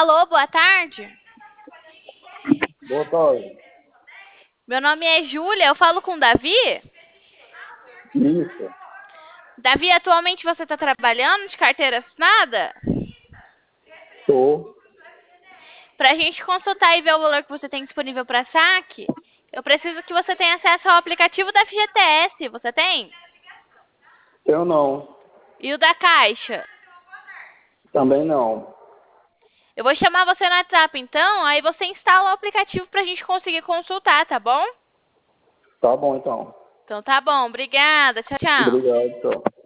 Alô, boa tarde. Boa tarde. Meu nome é Júlia, eu falo com o Davi. Isso. Davi, atualmente você está trabalhando de carteira assinada? Tô. Para a gente consultar e ver o valor que você tem disponível para saque, eu preciso que você tenha acesso ao aplicativo da FGTS. Você tem? Eu não. E o da Caixa? Também não. Eu vou chamar você no WhatsApp, então, aí você instala o aplicativo para a gente conseguir consultar, tá bom? Tá bom, então. Então tá bom, obrigada. Tchau, tchau. Obrigado, tchau.